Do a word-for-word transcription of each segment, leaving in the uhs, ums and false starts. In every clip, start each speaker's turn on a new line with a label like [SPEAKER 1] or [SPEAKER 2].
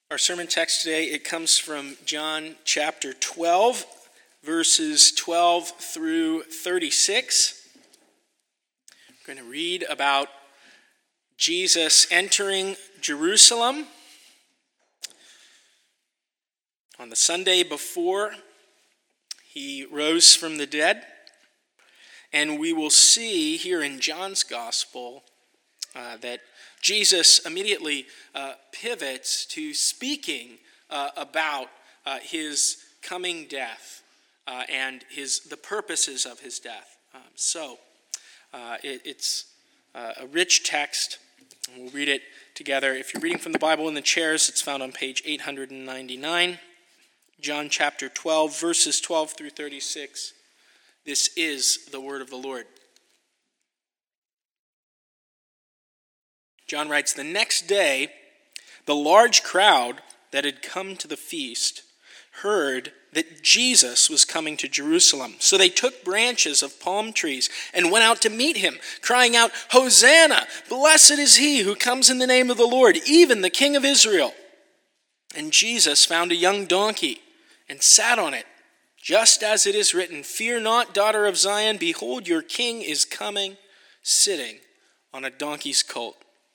[SPEAKER 1] Our sermon text today, it comes from John chapter twelve, verses twelve through thirty-six. We're going to read about Jesus entering Jerusalem on the Sunday before he rose from the dead. And we will see here in John's gospel uh, that Jesus immediately uh, pivots to speaking uh, about uh, his coming death uh, and his the purposes of his death. Um, so uh, it, it's uh, a rich text, and we'll read it together. If you're reading from the Bible in the chairs, it's found on page eight ninety-nine. John chapter twelve, verses twelve through thirty-six. This is the word of the Lord. John writes, "The next day, the large crowd that had come to the feast heard that Jesus was coming to Jerusalem. So they took branches of palm trees and went out to meet him, crying out, 'Hosanna! Blessed is he who comes in the name of the Lord, even the King of Israel.' And Jesus found a young donkey and sat on it, just as it is written, 'Fear not, daughter of Zion, behold, your king is coming, sitting on a donkey's colt.'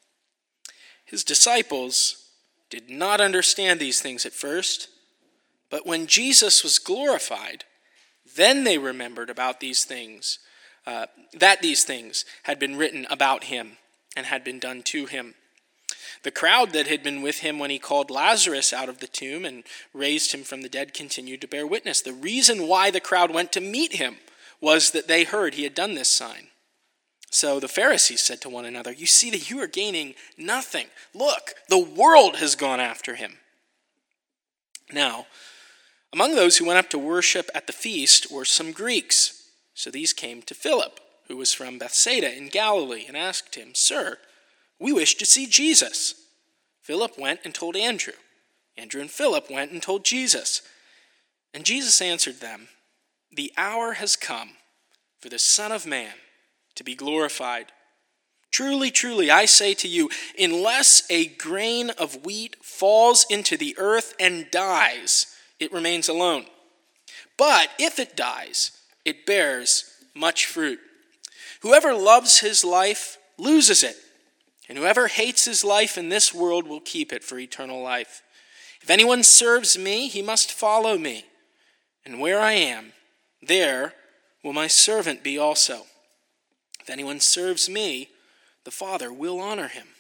[SPEAKER 1] His disciples did not understand these things at first, but when Jesus was glorified, then they remembered about these things, uh, that these things had been written about him and had been done to him. The crowd that had been with him when he called Lazarus out of the tomb and raised him from the dead continued to bear witness. The reason why the crowd went to meet him was that they heard he had done this sign. So the Pharisees said to one another, 'You see that you are gaining nothing. Look, the world has gone after him.' Now, among those who went up to worship at the feast were some Greeks. So these came to Philip, who was from Bethsaida in Galilee, and asked him, 'Sir, we wish to see Jesus.' Philip went and told Andrew. Andrew and Philip went and told Jesus. And Jesus answered them, 'The hour has come for the Son of Man to be glorified. Truly, truly, I say to you, unless a grain of wheat falls into the earth and dies, it remains alone. But if it dies, it bears much fruit. Whoever loves his life loses it, and whoever hates his life in this world will keep it for eternal life. If anyone serves me, he must follow me. And where I am, there will my servant be also. If anyone serves me, the Father will honor him.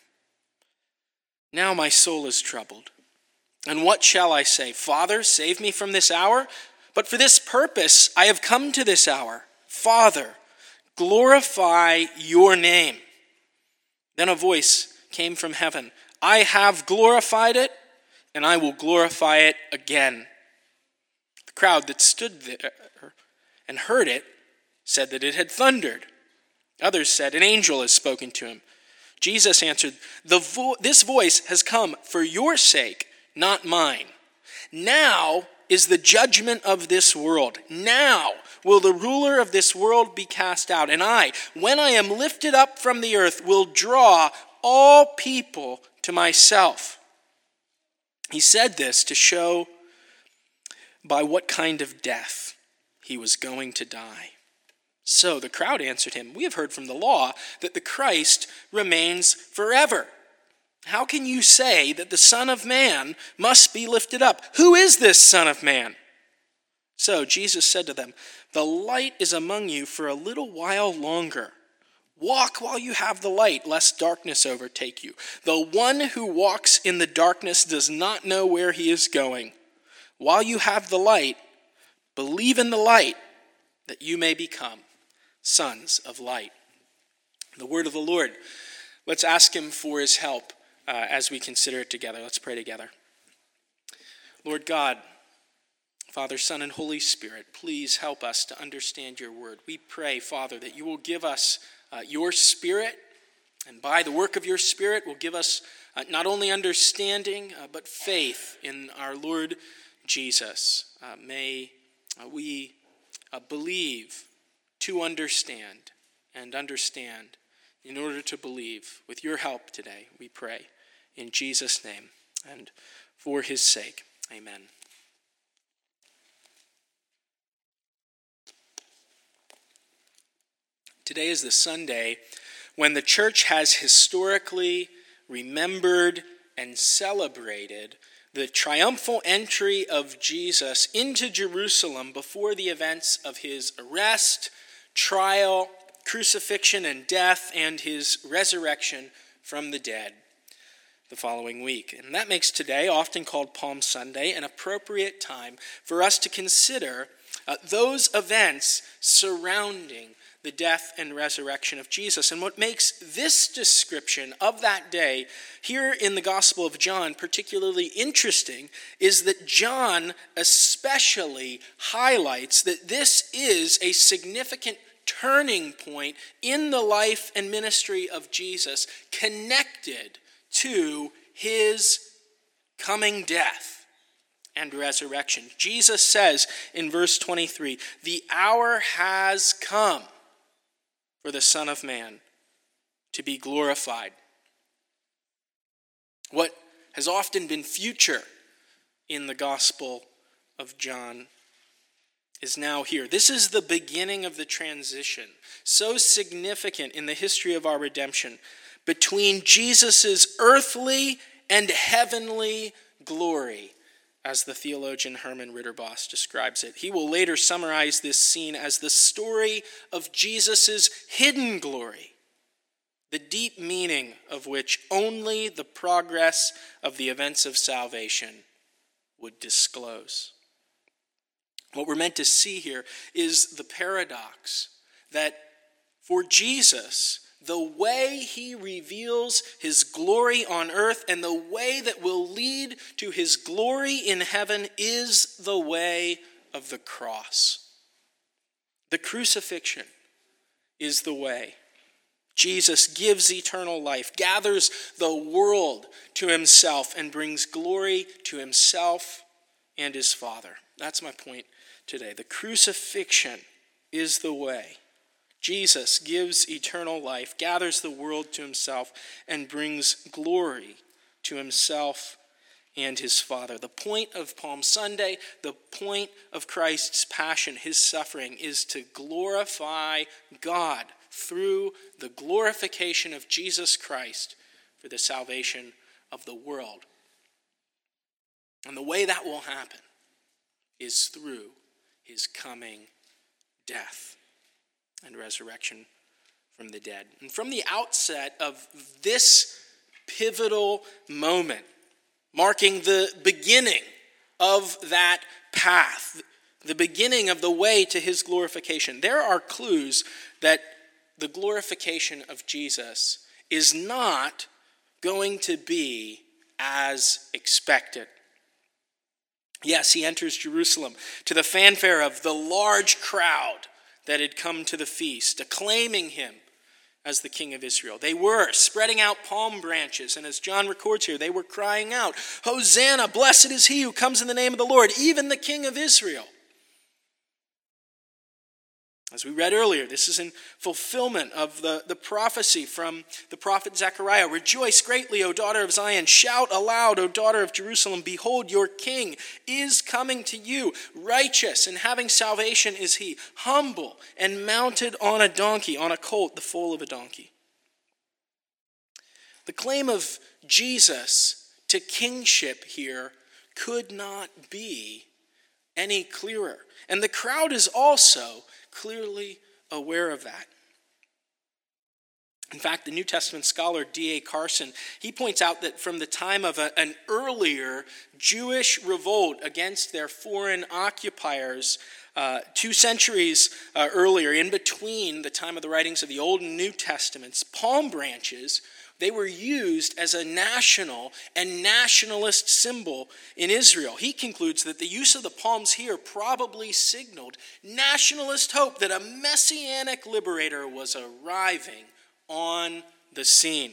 [SPEAKER 1] Now my soul is troubled. And what shall I say? Father, save me from this hour? But for this purpose I have come to this hour. Father, glorify your name.' Then a voice came from heaven. 'I have glorified it, and I will glorify it again.' The crowd that stood there and heard it said that it had thundered. Others said, 'An angel has spoken to him.' Jesus answered, the vo- 'This voice has come for your sake, not mine. Now is the judgment of this world. Now will the ruler of this world be cast out. And I, when I am lifted up from the earth, will draw all people to myself.' He said this to show by what kind of death he was going to die. So the crowd answered him, 'We have heard from the law that the Christ remains forever. How can you say that the Son of Man must be lifted up? Who is this Son of Man?' So Jesus said to them, 'The light is among you for a little while longer. Walk while you have the light, lest darkness overtake you. The one who walks in the darkness does not know where he is going. While you have the light, believe in the light, that you may become sons of light.'" The word of the Lord. Let's ask him for his help uh, as we consider it together. Let's pray together. Lord God, Father, Son, and Holy Spirit, please help us to understand your word. We pray, Father, that you will give us uh, your Spirit, and by the work of your Spirit will give us uh, not only understanding, uh, but faith in our Lord Jesus. Uh, may uh, we uh, believe to understand, and understand in order to believe. With your help today, we pray. In Jesus' name, And for his sake, amen. Today is the Sunday when the church has historically remembered and celebrated the triumphal entry of Jesus into Jerusalem before the events of his arrest, trial, crucifixion, and death, and his resurrection from the dead the following week. And that makes today, often called Palm Sunday, an appropriate time for us to consider uh, those events surrounding the death and resurrection of Jesus. And what makes this description of that day here in the Gospel of John particularly interesting is that John especially highlights that this is a significant turning point in the life and ministry of Jesus connected to his coming death and resurrection. Jesus says in verse twenty-three, "The hour has come for the Son of Man to be glorified." What has often been future in the Gospel of John is now here. This is the beginning of the transition, so significant in the history of our redemption, between Jesus' earthly and heavenly glory, as the theologian Herman Ritterboss describes it. He will later summarize this scene as the story of Jesus' hidden glory, the deep meaning of which only the progress of the events of salvation would disclose. What we're meant to see here is the paradox that for Jesus, the way he reveals his glory on earth and the way that will lead to his glory in heaven is the way of the cross. The crucifixion is the way. Jesus gives eternal life, gathers the world to himself, and brings glory to himself and his Father. That's my point today. The crucifixion is the way. Jesus gives eternal life, gathers the world to himself, and brings glory to himself and his Father. The point of Palm Sunday, the point of Christ's passion, his suffering, is to glorify God through the glorification of Jesus Christ for the salvation of the world. And the way that will happen is through his coming death and resurrection from the dead. And from the outset of this pivotal moment, marking the beginning of that path, the beginning of the way to his glorification, there are clues that the glorification of Jesus is not going to be as expected. Yes, he enters Jerusalem to the fanfare of the large crowd that had come to the feast, acclaiming him as the King of Israel. They were spreading out palm branches, and as John records here, they were crying out, "Hosanna, blessed is he who comes in the name of the Lord, even the King of Israel." As we read earlier, this is in fulfillment of the, the prophecy from the prophet Zechariah. "Rejoice greatly, O daughter of Zion. Shout aloud, O daughter of Jerusalem. Behold, your king is coming to you. Righteous and having salvation is he, humble and mounted on a donkey, on a colt, the foal of a donkey." The claim of Jesus to kingship here could not be any clearer. And the crowd is also clearly aware of that. In fact, the New Testament scholar D A Carson, he points out that from the time of a, an earlier Jewish revolt against their foreign occupiers, uh, two centuries uh, earlier, in between the time of the writings of the Old and New Testaments, palm branches, they were used as a national and nationalist symbol in Israel. He concludes that the use of the palms here probably signaled nationalist hope that a messianic liberator was arriving on the scene.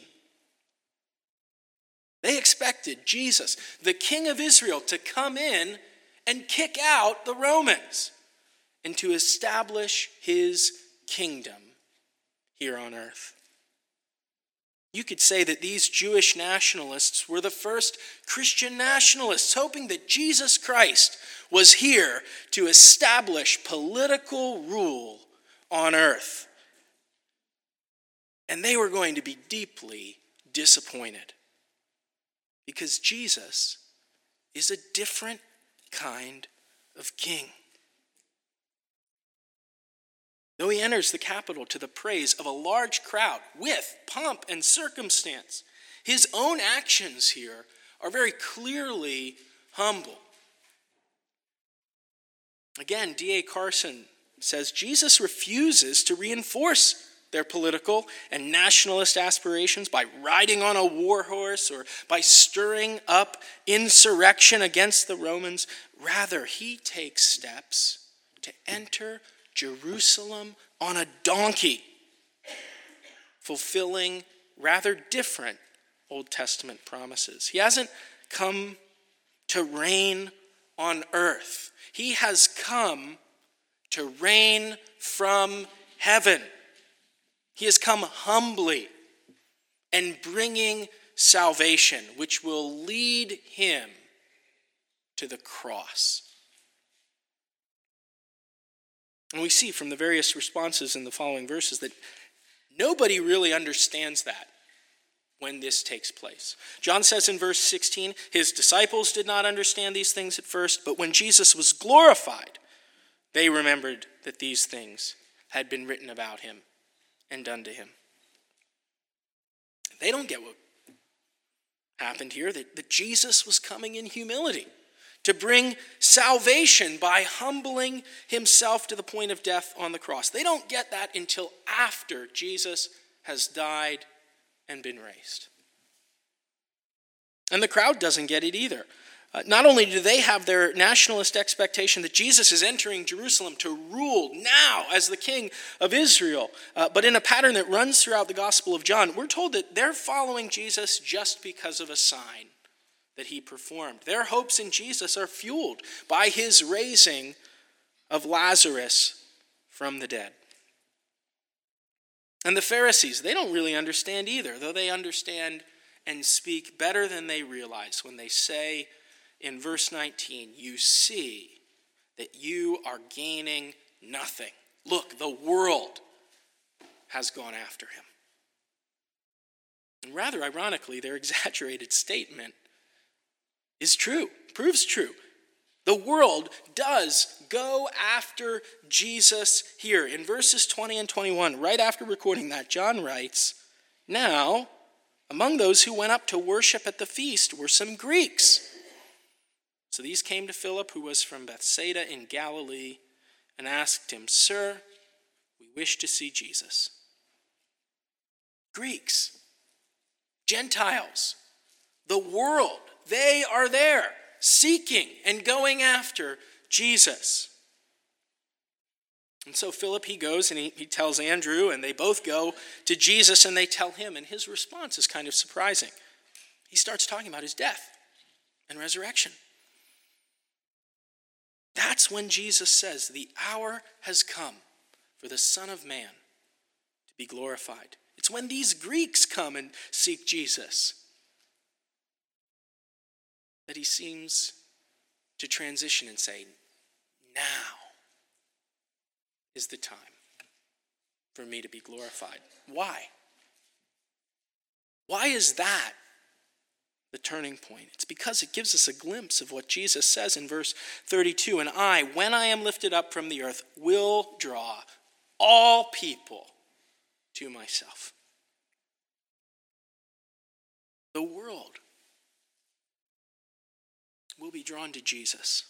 [SPEAKER 1] They expected Jesus, the King of Israel, to come in and kick out the Romans and to establish his kingdom here on earth. You could say that these Jewish nationalists were the first Christian nationalists, hoping that Jesus Christ was here to establish political rule on earth. And they were going to be deeply disappointed, because Jesus is a different kind of king. Though he enters the capital to the praise of a large crowd with pomp and circumstance, his own actions here are very clearly humble. Again, D A Carson says Jesus refuses to reinforce their political and nationalist aspirations by riding on a war horse or by stirring up insurrection against the Romans. Rather, he takes steps to enter Jerusalem on a donkey, fulfilling rather different Old Testament promises. He hasn't come to reign on earth. He has come to reign from heaven. He has come humbly and bringing salvation, which will lead him to the cross. And we see from the various responses in the following verses that nobody really understands that when this takes place. John says in verse sixteen, his disciples did not understand these things at first, but when Jesus was glorified, they remembered that these things had been written about him and done to him. They don't get what happened here, that, that Jesus was coming in humility to bring salvation by humbling himself to the point of death on the cross. They don't get that until after Jesus has died and been raised. And the crowd doesn't get it either. Uh, not only do they have their nationalist expectation that Jesus is entering Jerusalem to rule now as the king of Israel, uh, but in a pattern that runs throughout the Gospel of John, we're told that they're following Jesus just because of a sign that he performed. Their hopes in Jesus are fueled by his raising of Lazarus from the dead. And the Pharisees, they don't really understand either, though they understand and speak better than they realize when they say in verse nineteen, you see that you are gaining nothing. Look, the world has gone after him. And rather ironically, their exaggerated statement is true, proves true. The world does go after Jesus here. In verses twenty and twenty-one, right after recording that, John writes, now, among those who went up to worship at the feast were some Greeks. So these came to Philip, who was from Bethsaida in Galilee, and asked him, Sir, we wish to see Jesus. Greeks, Gentiles, the world, they are there, seeking and going after Jesus. And so Philip, he goes and he, he tells Andrew, and they both go to Jesus and they tell him, and his response is kind of surprising. He starts talking about his death and resurrection. That's when Jesus says, the hour has come for the Son of Man to be glorified. It's when these Greeks come and seek Jesus that he seems to transition and say, now is the time for me to be glorified. Why? Why is that the turning point? It's because it gives us a glimpse of what Jesus says in verse thirty-two. And I, when I am lifted up from the earth, will draw all people to myself. The world will be drawn to Jesus.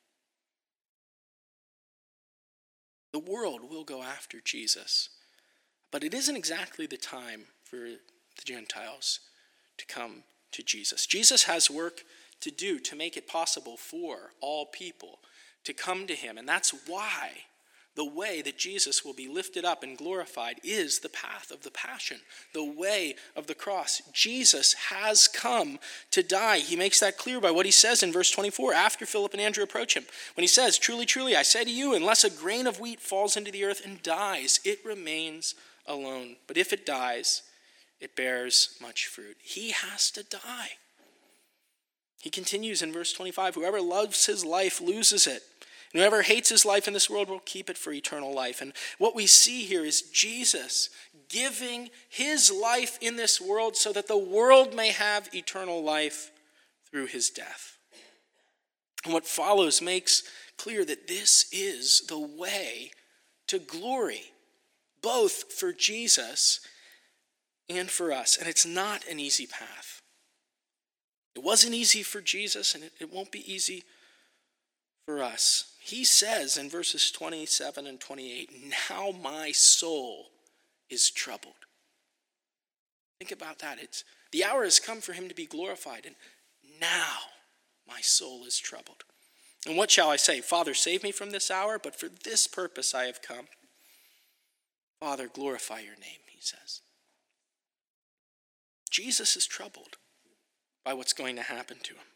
[SPEAKER 1] The world will go after Jesus. But it isn't exactly the time for the Gentiles to come to Jesus. Jesus has work to do to make it possible for all people to come to him. And that's why the way that Jesus will be lifted up and glorified is the path of the passion, the way of the cross. Jesus has come to die. He makes that clear by what he says in verse twenty-four, after Philip and Andrew approach him. When he says, truly, truly, I say to you, unless a grain of wheat falls into the earth and dies, it remains alone. But if it dies, it bears much fruit. He has to die. He continues in verse twenty-five, whoever loves his life loses it. And whoever hates his life in this world will keep it for eternal life. And what we see here is Jesus giving his life in this world so that the world may have eternal life through his death. And what follows makes clear that this is the way to glory, both for Jesus and for us. And it's not an easy path. It wasn't easy for Jesus, and it, it won't be easy for us. He says in verses twenty-seven and twenty-eight, now my soul is troubled. Think about that. It's the hour has come for him to be glorified, and now my soul is troubled. And what shall I say? Father, save me from this hour, but for this purpose I have come. Father, glorify your name, he says. Jesus is troubled by what's going to happen to him.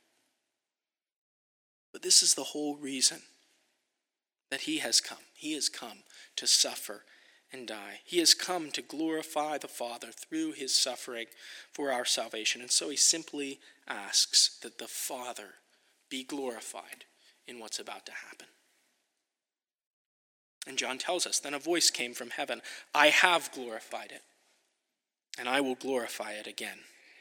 [SPEAKER 1] But this is the whole reason that he has come. He has come to suffer and die. He has come to glorify the Father through his suffering for our salvation. And so he simply asks that the Father be glorified in what's about to happen. And John tells us, then a voice came from heaven, I have glorified it, and I will glorify it again.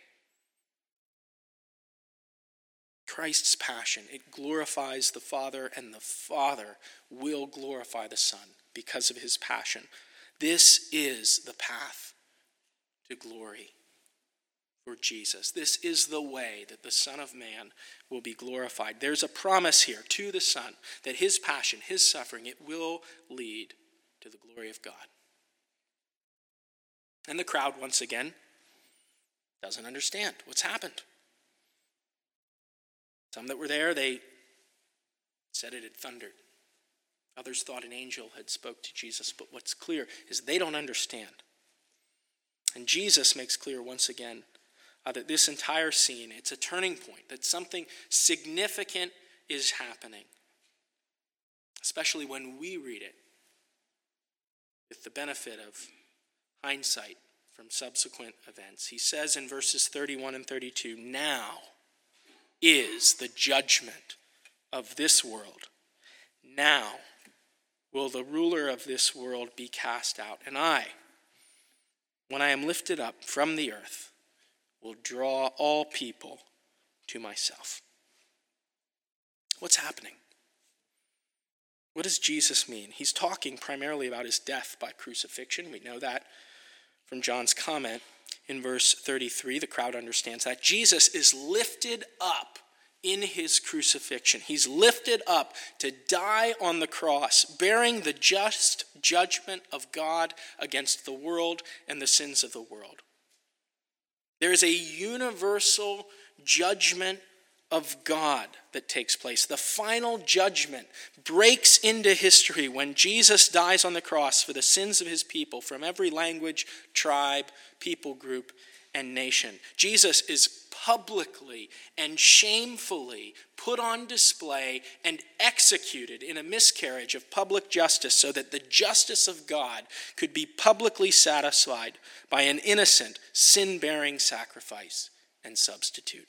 [SPEAKER 1] Christ's passion, it glorifies the Father, and the Father will glorify the Son because of his passion. This is the path to glory for Jesus. This is the way that the Son of Man will be glorified. There's a promise here to the Son that his passion, his suffering, it will lead to the glory of God. And the crowd, once again, doesn't understand what's happened. Some that were there, they said it had thundered. Others thought an angel had spoke to Jesus. But what's clear is they don't understand. And Jesus makes clear once again uh, that this entire scene, it's a turning point, that something significant is happening. Especially when we read it with the benefit of hindsight from subsequent events. He says in verses thirty-one and thirty-two, now is the judgment of this world. Now will the ruler of this world be cast out. And I, when I am lifted up from the earth, will draw all people to myself. What's happening? What does Jesus mean? He's talking primarily about his death by crucifixion. We know that from John's comment. In verse thirty-three, the crowd understands that. Jesus is lifted up in his crucifixion. He's lifted up to die on the cross, bearing the just judgment of God against the world and the sins of the world. There is a universal judgment of God that takes place. The final judgment breaks into history when Jesus dies on the cross for the sins of his people from every language, tribe, people group, and nation. Jesus is publicly and shamefully put on display and executed in a miscarriage of public justice so that the justice of God could be publicly satisfied by an innocent, sin-bearing sacrifice and substitute.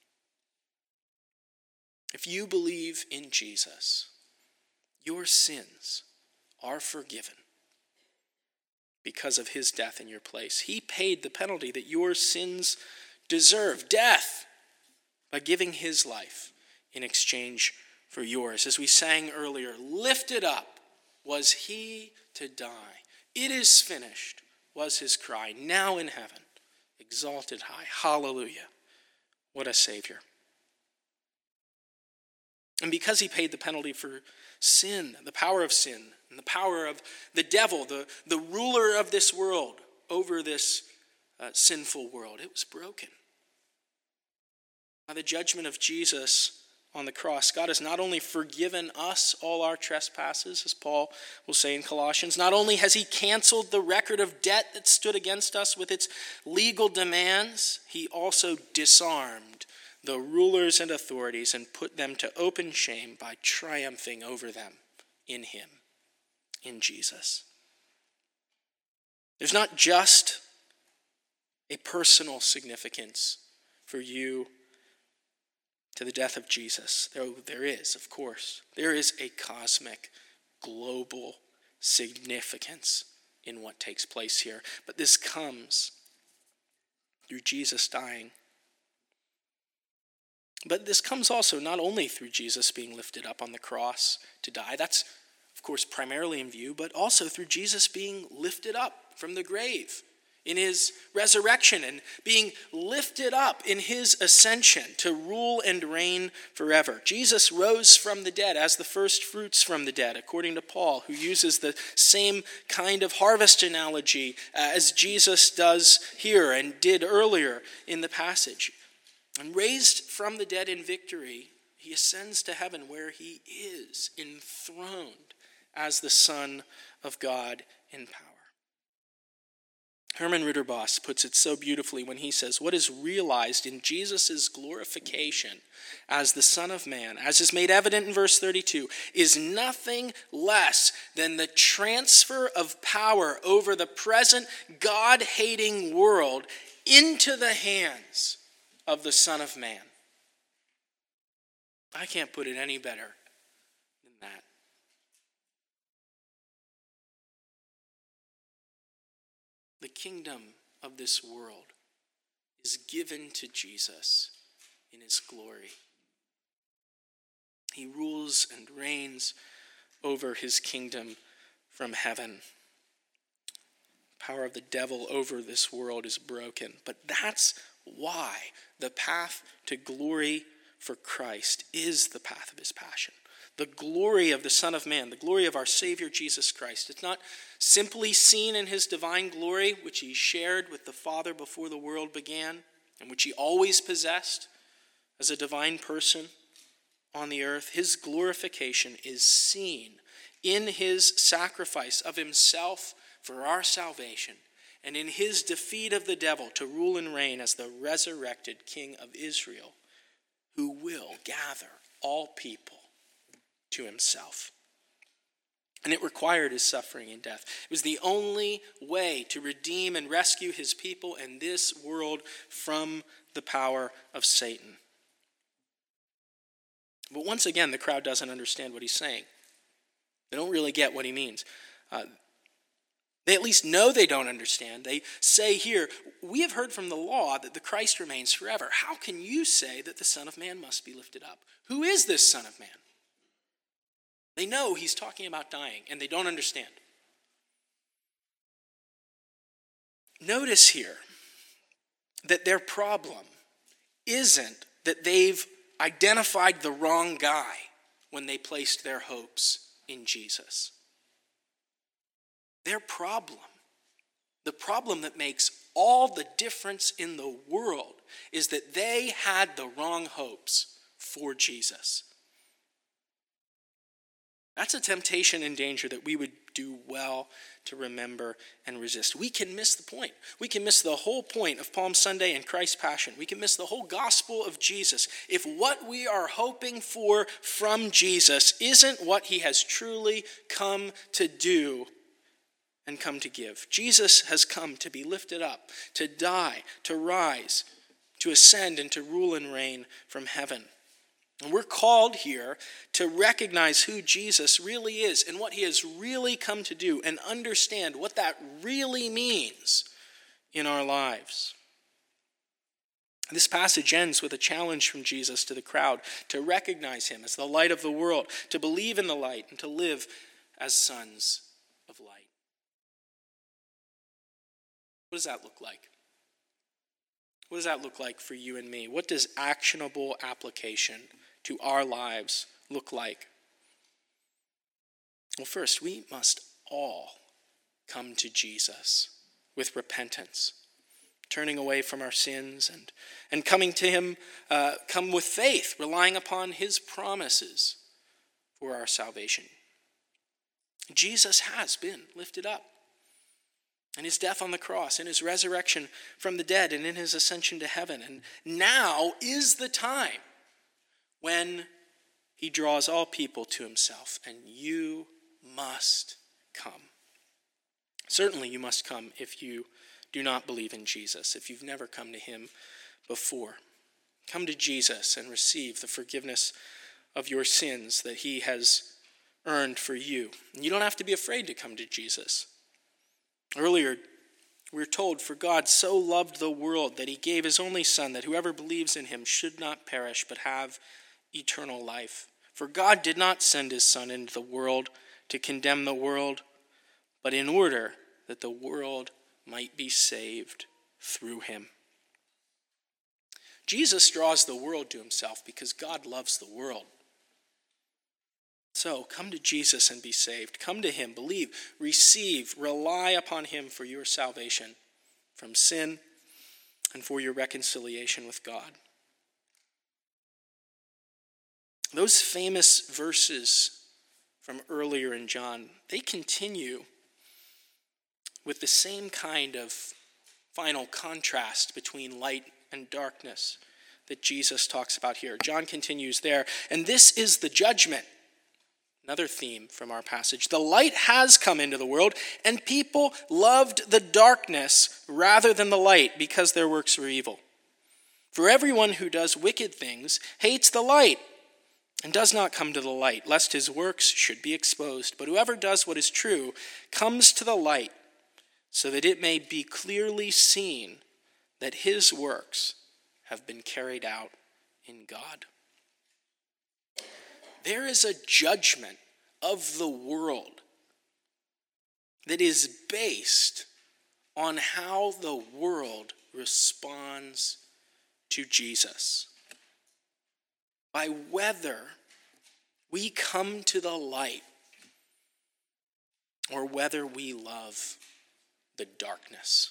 [SPEAKER 1] If you believe in Jesus, your sins are forgiven because of his death in your place. He paid the penalty that your sins deserve, death, by giving his life in exchange for yours. As we sang earlier, lifted up was he to die. It is finished was his cry, now in heaven, exalted high. Hallelujah. What a Savior. And because he paid the penalty for sin, the power of sin, and the power of the devil, the, the ruler of this world over this uh, sinful world, it was broken. By the judgment of Jesus on the cross, God has not only forgiven us all our trespasses, as Paul will say in Colossians, not only has he canceled the record of debt that stood against us with its legal demands, he also disarmed the rulers and authorities and put them to open shame by triumphing over them in him, in Jesus. There's not just a personal significance for you to the death of Jesus. There, there is, of course. There is a cosmic, global significance in what takes place here. But this comes through Jesus dying. But this comes also not only through Jesus being lifted up on the cross to die. That's, of course, primarily in view, but also through Jesus being lifted up from the grave in his resurrection and being lifted up in his ascension to rule and reign forever. Jesus rose from the dead as the first fruits from the dead, according to Paul, who uses the same kind of harvest analogy as Jesus does here and did earlier in the passage. And raised from the dead in victory, he ascends to heaven where he is enthroned as the Son of God in power. Herman Ritterboss puts it so beautifully when he says, what is realized in Jesus' glorification as the Son of Man, as is made evident in verse thirty-two, is nothing less than the transfer of power over the present God-hating world into the hands of the Son of Man. I can't put it any better than that. The kingdom of this world is given to Jesus in his glory. He rules and reigns over his kingdom from heaven. Power of the devil over this world is broken. But that's why the path to glory for Christ is the path of his passion. The glory of the Son of Man, the glory of our Savior Jesus Christ. It's not simply seen in his divine glory, which he shared with the Father before the world began, and which he always possessed as a divine person on the earth. His glorification is seen in his sacrifice of himself for our salvation, and in his defeat of the devil to rule and reign as the resurrected King of Israel, who will gather all people to himself. And it required his suffering and death. It was the only way to redeem and rescue his people and this world from the power of Satan. But once again, the crowd doesn't understand what he's saying. They don't really get what he means. Uh, they at least know they don't understand. They say here, we have heard from the law that the Christ remains forever. How can you say that the Son of Man must be lifted up? Who is this Son of Man? They know he's talking about dying, and they don't understand. Notice here that their problem isn't that they've identified the wrong guy when they placed their hopes in Jesus. Their problem, the problem that makes all the difference in the world, is that they had the wrong hopes for Jesus. That's a temptation and danger that we would do well to remember and resist. We can miss the point. We can miss the whole point of Palm Sunday and Christ's Passion. We can miss the whole gospel of Jesus if what we are hoping for from Jesus isn't what he has truly come to do and come to give. Jesus has come to be lifted up, to die, to rise, to ascend, and to rule and reign from heaven. And we're called here to recognize who Jesus really is and what he has really come to do and understand what that really means in our lives. This passage ends with a challenge from Jesus to the crowd to recognize him as the light of the world, to believe in the light, and to live as sons of light. What does that look like? What does that look like for you and me? What does actionable application to our lives look like? Well, first, we must all come to Jesus with repentance, turning away from our sins and, and coming to him, uh, come with faith, relying upon his promises for our salvation. Jesus has been lifted up. And his death on the cross, and his resurrection from the dead, and in his ascension to heaven. And now is the time when he draws all people to himself, and you must come. Certainly you must come if you do not believe in Jesus, if you've never come to him before. Come to Jesus and receive the forgiveness of your sins that he has earned for you. And you don't have to be afraid to come to Jesus. Earlier, we were told, for God so loved the world that he gave his only Son, that whoever believes in him should not perish but have eternal life. For God did not send his Son into the world to condemn the world, but in order that the world might be saved through him. Jesus draws the world to himself because God loves the world. So come to Jesus and be saved. Come to him, believe, receive, rely upon him for your salvation from sin and for your reconciliation with God. Those famous verses from earlier in John, they continue with the same kind of final contrast between light and darkness that Jesus talks about here. John continues there, and this is the judgment. Another theme from our passage. The light has come into the world, and people loved the darkness rather than the light because their works were evil. For everyone who does wicked things hates the light and does not come to the light, lest his works should be exposed. But whoever does what is true comes to the light, so that it may be clearly seen that his works have been carried out in God. There is a judgment of the world that is based on how the world responds to Jesus. By whether we come to the light or whether we love the darkness.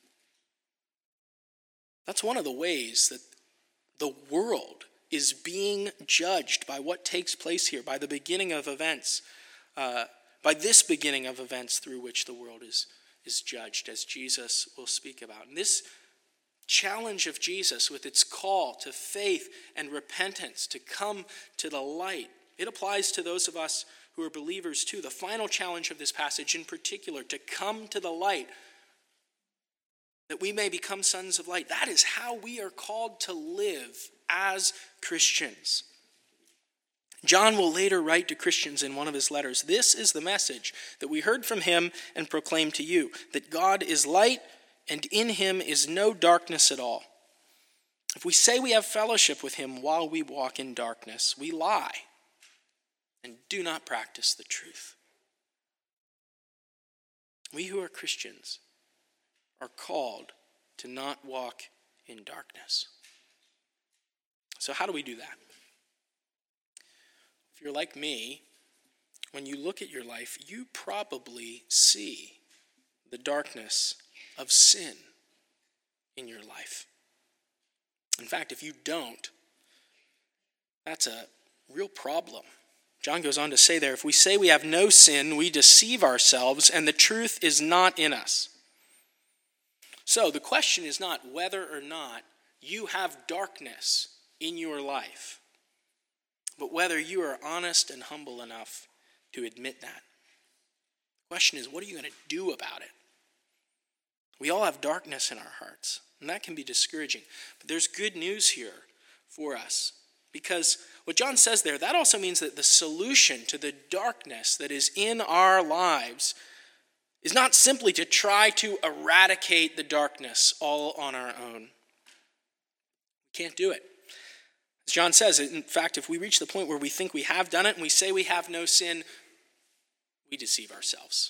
[SPEAKER 1] That's one of the ways that the world is being judged by what takes place here, by the beginning of events, uh, by this beginning of events through which the world is, is judged, as Jesus will speak about. And this challenge of Jesus with its call to faith and repentance, to come to the light, it applies to those of us who are believers too. The final challenge of this passage in particular, to come to the light, that we may become sons of light. That is how we are called to live as Christians. John will later write to Christians in one of his letters, "This is the message that we heard from him and proclaim to you, that God is light and in him is no darkness at all. If we say we have fellowship with him while we walk in darkness, we lie and do not practice the truth." We who are Christians are called to not walk in darkness. So how do we do that? If you're like me, when you look at your life, you probably see the darkness of sin in your life. In fact, if you don't, that's a real problem. John goes on to say there, if we say we have no sin, we deceive ourselves, and the truth is not in us. So the question is not whether or not you have darkness in your life, but whether you are honest and humble enough to admit that. The question is, what are you going to do about it? We all have darkness in our hearts, and that can be discouraging. But there's good news here for us, because what John says there, that also means that the solution to the darkness that is in our lives is not simply to try to eradicate the darkness all on our own. We can't do it. As John says, in fact, if we reach the point where we think we have done it and we say we have no sin, we deceive ourselves.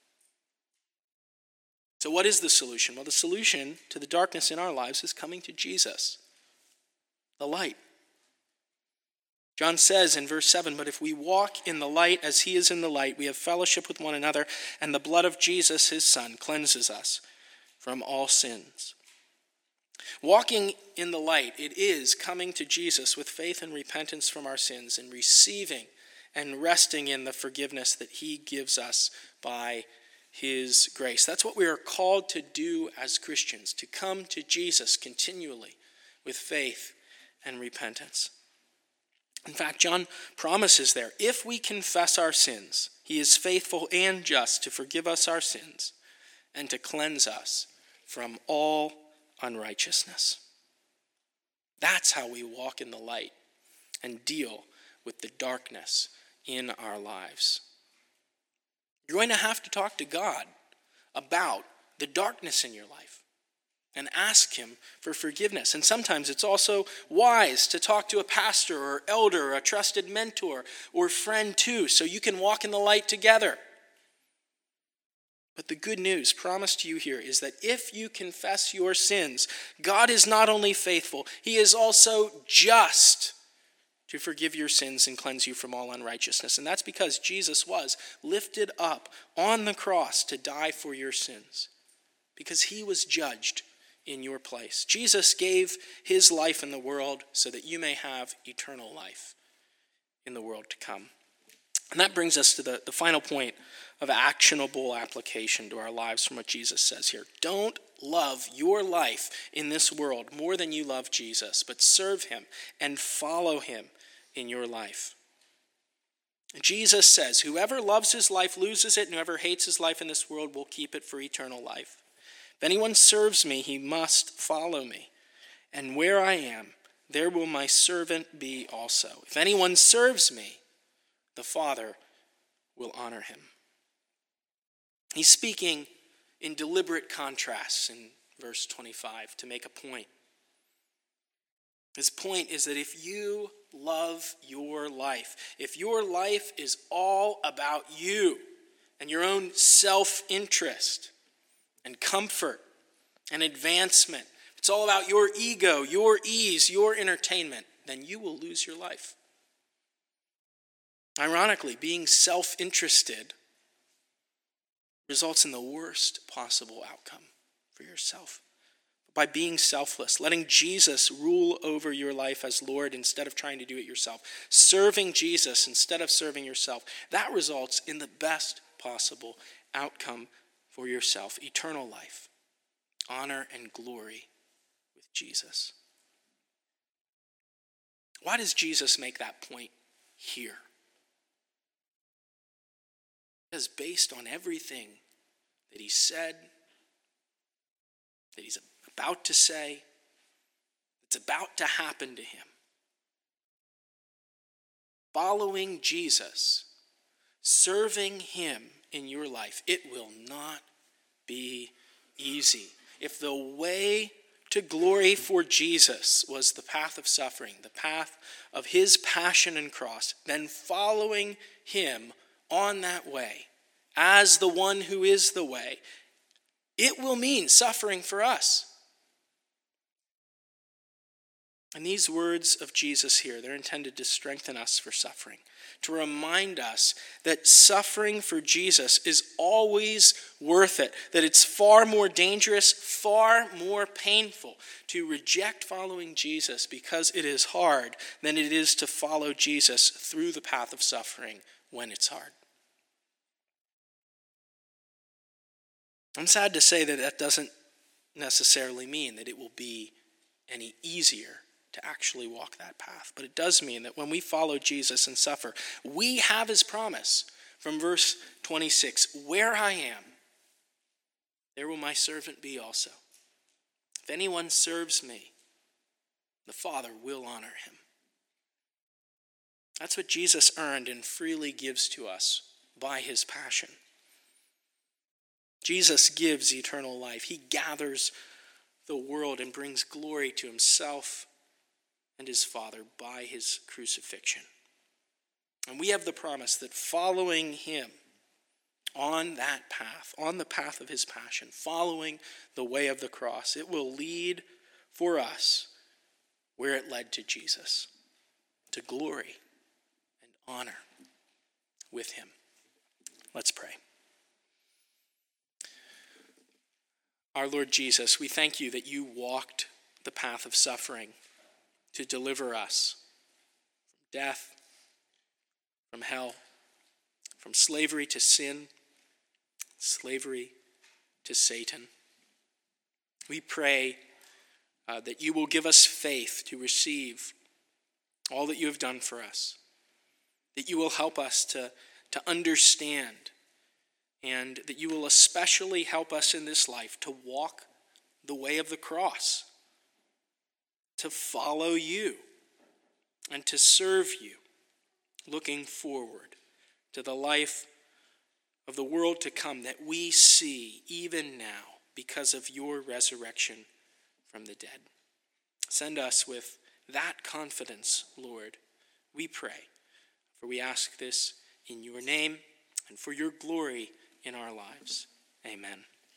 [SPEAKER 1] So what is the solution? Well, the solution to the darkness in our lives is coming to Jesus, the light. John says in verse seven, but if we walk in the light as he is in the light, we have fellowship with one another, and the blood of Jesus, his Son, cleanses us from all sins. Walking in the light, it is coming to Jesus with faith and repentance from our sins and receiving and resting in the forgiveness that he gives us by his grace. That's what we are called to do as Christians, to come to Jesus continually with faith and repentance. In fact, John promises there, if we confess our sins, he is faithful and just to forgive us our sins and to cleanse us from all unrighteousness. That's how we walk in the light and deal with the darkness in our lives. You're going to have to talk to God about the darkness in your life and ask him for forgiveness. And sometimes it's also wise to talk to a pastor or elder or a trusted mentor or friend too, so you can walk in the light together. But the good news promised to you here is that if you confess your sins, God is not only faithful, he is also just to forgive your sins and cleanse you from all unrighteousness. And that's because Jesus was lifted up on the cross to die for your sins, because he was judged in your place. Jesus gave his life in the world so that you may have eternal life in the world to come. And that brings us to the, the final point of actionable application to our lives from what Jesus says here. Don't love your life in this world more than you love Jesus, but serve him and follow him in your life. Jesus says, whoever loves his life loses it, and whoever hates his life in this world will keep it for eternal life. If anyone serves me, he must follow me. And where I am, there will my servant be also. If anyone serves me, the Father will honor him. He's speaking in deliberate contrasts in verse twenty-five to make a point. His point is that if you love your life, if your life is all about you and your own self-interest and comfort and advancement, it's all about your ego, your ease, your entertainment, then you will lose your life. Ironically, being self-interested results in the worst possible outcome for yourself. By being selfless, letting Jesus rule over your life as Lord instead of trying to do it yourself, serving Jesus instead of serving yourself, that results in the best possible outcome for yourself, eternal life, honor and glory with Jesus. Why does Jesus make that point here? Because based on everything that he said, that he's about to say, it's about to happen to him, following Jesus, serving him in your life, it will not be easy. If the way to glory for Jesus was the path of suffering, the path of his passion and cross, then following him on that way as the one who is the way, it will mean suffering for us. And these words of Jesus here, they're intended to strengthen us for suffering, to remind us that suffering for Jesus is always worth it, that it's far more dangerous, far more painful to reject following Jesus because it is hard than it is to follow Jesus through the path of suffering when it's hard. I'm sad to say that that doesn't necessarily mean that it will be any easier to actually walk that path. But it does mean that when we follow Jesus and suffer, we have his promise from verse twenty-six, where I am, there will my servant be also. If anyone serves me, the Father will honor him. That's what Jesus earned and freely gives to us by his passion. Jesus gives eternal life. He gathers the world and brings glory to himself and his Father by his crucifixion. And we have the promise that following him on that path, on the path of his passion, following the way of the cross, it will lead for us where it led to Jesus, to glory and honor with him. Let's pray. Our Lord Jesus, we thank you that you walked the path of suffering to deliver us from death, from hell, from slavery to sin, slavery to Satan. We pray uh, that you will give us faith to receive all that you have done for us, that you will help us to, to understand, and that you will especially help us in this life to walk the way of the cross, to follow you, and to serve you, looking forward to the life of the world to come that we see even now because of your resurrection from the dead. Send us with that confidence, Lord, we pray. For we ask this in your name and for your glory in our lives. Amen.